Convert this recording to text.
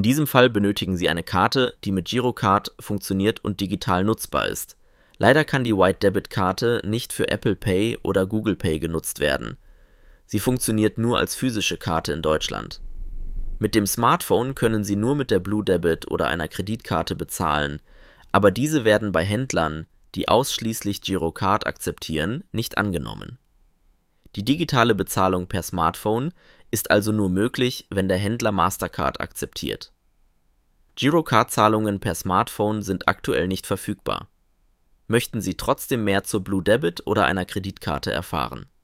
diesem Fall benötigen Sie eine Karte, die mit Girocard funktioniert und digital nutzbar ist. Leider kann die White Debit Karte nicht für Apple Pay oder Google Pay genutzt werden. Sie funktioniert nur als physische Karte in Deutschland. Mit dem Smartphone können Sie nur mit der Blue Debit oder einer Kreditkarte bezahlen, aber diese werden bei Händlern, die ausschließlich Girocard akzeptieren, nicht angenommen. Die digitale Bezahlung per Smartphone ist also nur möglich, wenn der Händler Mastercard akzeptiert. Girocard-Zahlungen per Smartphone sind aktuell nicht verfügbar. Möchten Sie trotzdem mehr zur Blue Debit oder einer Kreditkarte erfahren?